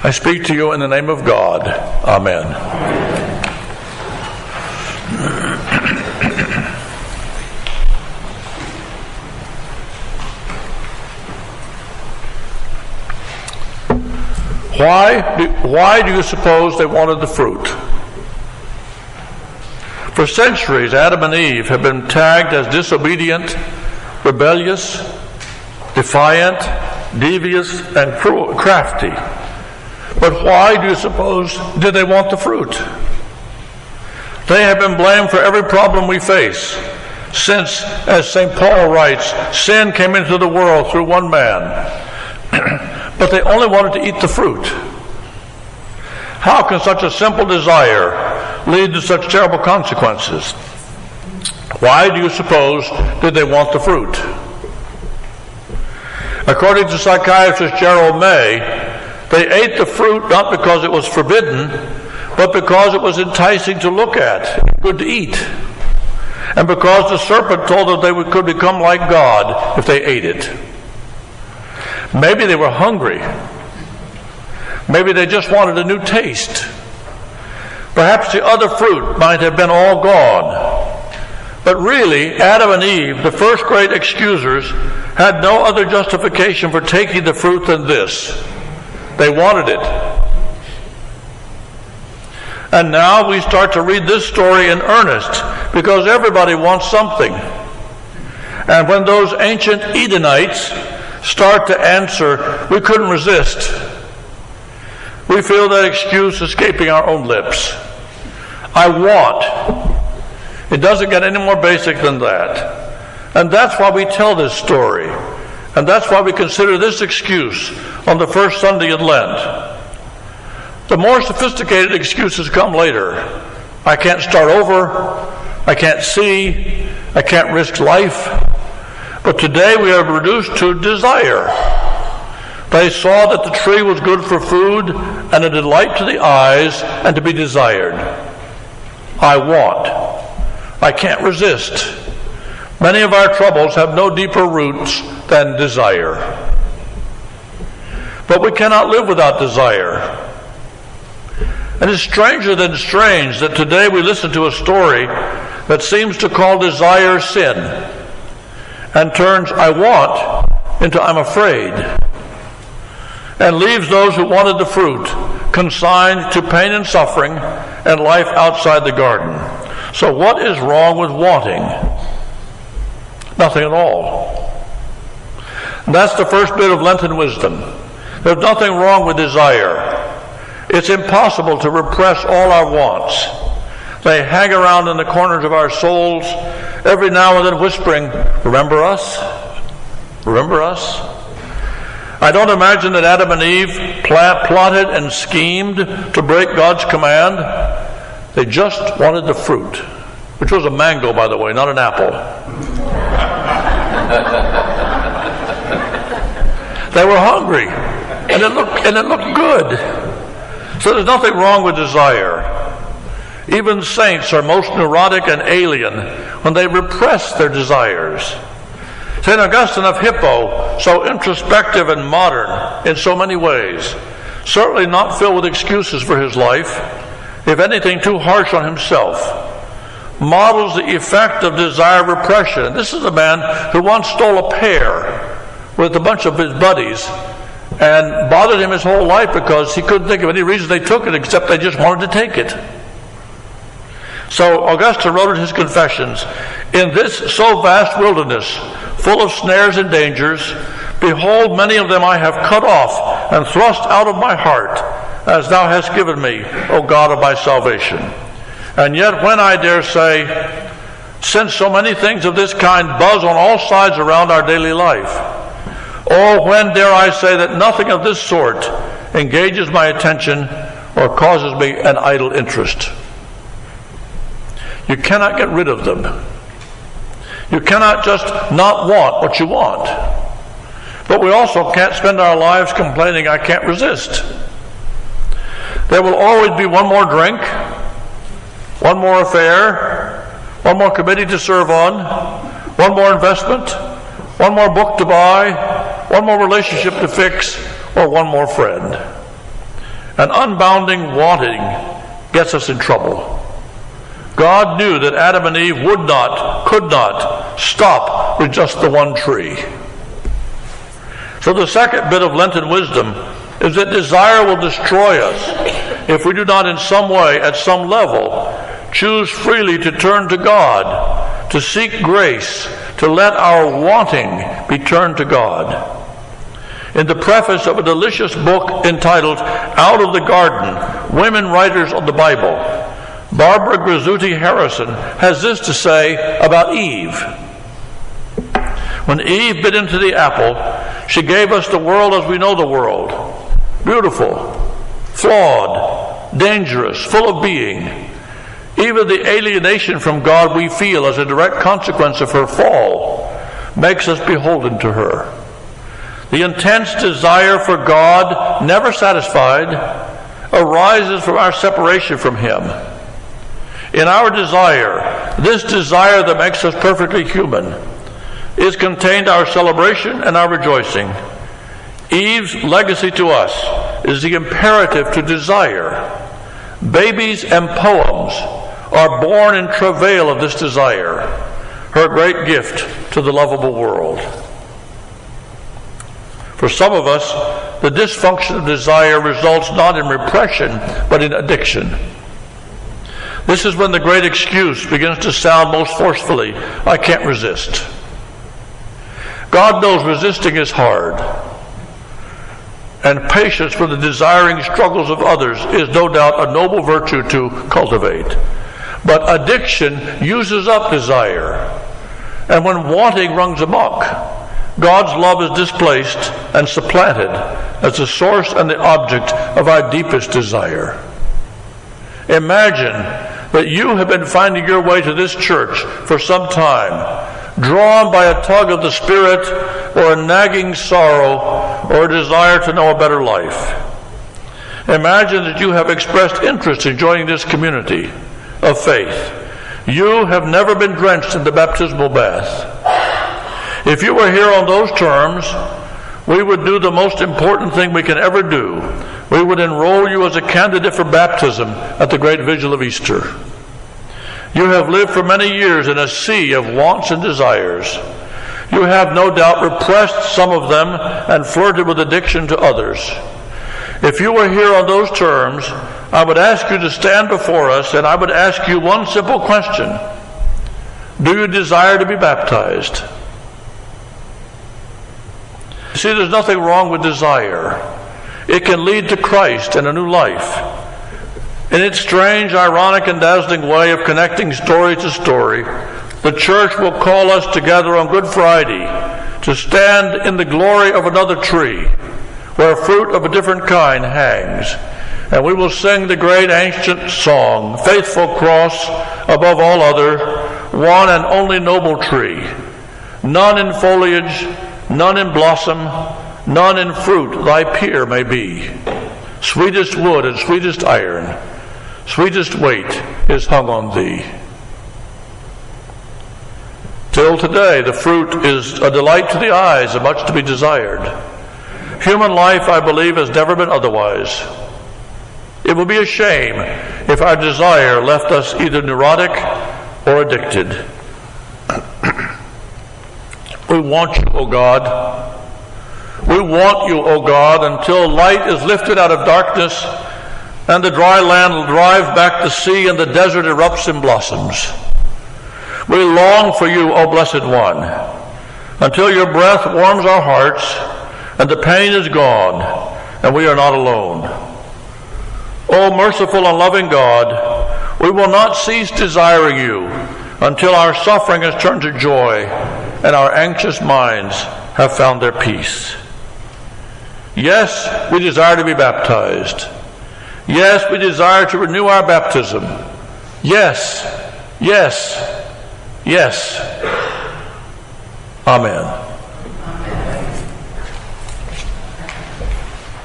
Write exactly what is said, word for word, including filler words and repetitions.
I speak to you in the name of God. Amen. Why do, why do you suppose they wanted the fruit? For centuries, Adam and Eve have been tagged as disobedient, rebellious, defiant, devious, and cruel, crafty. But why do you suppose did they want the fruit? They have been blamed for every problem we face, since, as Saint Paul writes, sin came into the world through one man. But they only wanted to eat the fruit. How can such a simple desire lead to such terrible consequences? Why do you suppose did they want the fruit? According to psychiatrist Gerald May, they ate the fruit not because it was forbidden, but because it was enticing to look at, good to eat, and because the serpent told them they could become like God if they ate it. Maybe they were hungry. Maybe they just wanted a new taste. Perhaps the other fruit might have been all gone. But really, Adam and Eve, the first great excusers, had no other justification for taking the fruit than this. They wanted it. And now we start to read this story in earnest, because everybody wants something. And when those ancient Edenites start to answer, we couldn't resist, we feel that excuse escaping our own lips. I want. It doesn't get any more basic than that. And that's why we tell this story. And that's why we consider this excuse on the first Sunday in Lent. The more sophisticated excuses come later. I can't start over. I can't see. I can't risk life. But today we are reduced to desire. They saw that the tree was good for food and a delight to the eyes and to be desired. I want. I can't resist. Many of our troubles have no deeper roots than desire. But we cannot live without desire. And it's stranger than strange that today we listen to a story that seems to call desire sin and turns I want into I'm afraid, and leaves those who wanted the fruit consigned to pain and suffering and life outside the garden. So what is wrong with wanting? Nothing at all. And that's the first bit of Lenten wisdom. There's nothing wrong with desire. It's impossible to repress all our wants. They hang around in the corners of our souls, every now and then whispering, remember us? Remember us? I don't imagine that Adam and Eve pl- plotted and schemed to break God's command. They just wanted the fruit, which was a mango, by the way, not an apple. They were hungry, and it looked, and it looked good. So there's nothing wrong with desire. Even saints are most neurotic and alien when they repress their desires. Saint Augustine of Hippo, so introspective and modern in so many ways, certainly not filled with excuses for his life, if anything too harsh on himself, models the effect of desire repression. This is a man who once stole a pear with a bunch of his buddies and bothered him his whole life because he couldn't think of any reason they took it except they just wanted to take it. So Augustine wrote in his Confessions, in this so vast wilderness, full of snares and dangers, behold, many of them I have cut off and thrust out of my heart, as thou hast given me, O God of my salvation. And yet when I dare say, since so many things of this kind buzz on all sides around our daily life, or when dare I say that nothing of this sort engages my attention or causes me an idle interest? You cannot get rid of them. You cannot just not want what you want. But we also can't spend our lives complaining, I can't resist. There will always be one more drink, one more affair, one more committee to serve on, one more investment, one more book to buy, one more relationship to fix, or one more friend. An unbounding wanting gets us in trouble. God knew that Adam and Eve would not, could not stop with just the one tree. So the second bit of Lenten wisdom is that desire will destroy us if we do not in some way, at some level, choose freely to turn to God, to seek grace, to let our wanting be turned to God. In the preface of a delicious book entitled Out of the Garden, Women Writers of the Bible, Barbara Grizzuti Harrison has this to say about Eve. When Eve bit into the apple, she gave us the world as we know the world. Beautiful, flawed, dangerous, full of being. Even the alienation from God we feel as a direct consequence of her fall makes us beholden to her. The intense desire for God, never satisfied, arises from our separation from Him. In our desire, this desire that makes us perfectly human, is contained our celebration and our rejoicing. Eve's legacy to us is the imperative to desire. Babies and poems are born in travail of this desire, her great gift to the lovable world. For some of us, the dysfunction of desire results not in repression, but in addiction. This is when the great excuse begins to sound most forcefully, I can't resist. God knows resisting is hard, and patience for the desiring struggles of others is no doubt a noble virtue to cultivate. But addiction uses up desire, and when wanting runs amok, God's love is displaced and supplanted as the source and the object of our deepest desire. Imagine that you have been finding your way to this church for some time, drawn by a tug of the Spirit or a nagging sorrow or a desire to know a better life. Imagine that you have expressed interest in joining this community of faith. You have never been drenched in the baptismal bath. If you were here on those terms, we would do the most important thing we can ever do. We would enroll you as a candidate for baptism at the great vigil of Easter. You have lived for many years in a sea of wants and desires. You have no doubt repressed some of them and flirted with addiction to others. If you were here on those terms, I would ask you to stand before us, and I would ask you one simple question. Do you desire to be baptized? See, there's nothing wrong with desire. It can lead to Christ and a new life. In its strange, ironic, and dazzling way of connecting story to story, the church will call us together on Good Friday to stand in the glory of another tree where fruit of a different kind hangs. And we will sing the great ancient song, Faithful Cross above all other, one and only noble tree, none in foliage, none in blossom, none in fruit thy peer may be. Sweetest wood and sweetest iron, sweetest weight is hung on thee. Till today the fruit is a delight to the eyes and much to be desired. Human life, I believe, has never been otherwise. It would be a shame if our desire left us either neurotic or addicted. We want you, O God. We want you, O God, until light is lifted out of darkness and the dry land will drive back the sea and the desert erupts in blossoms. We long for you, O Blessed One, until your breath warms our hearts and the pain is gone and we are not alone. O merciful and loving God, we will not cease desiring you until our suffering has turned to joy and our anxious minds have found their peace. Yes, we desire to be baptized. Yes, we desire to renew our baptism. Yes, yes, yes. Amen.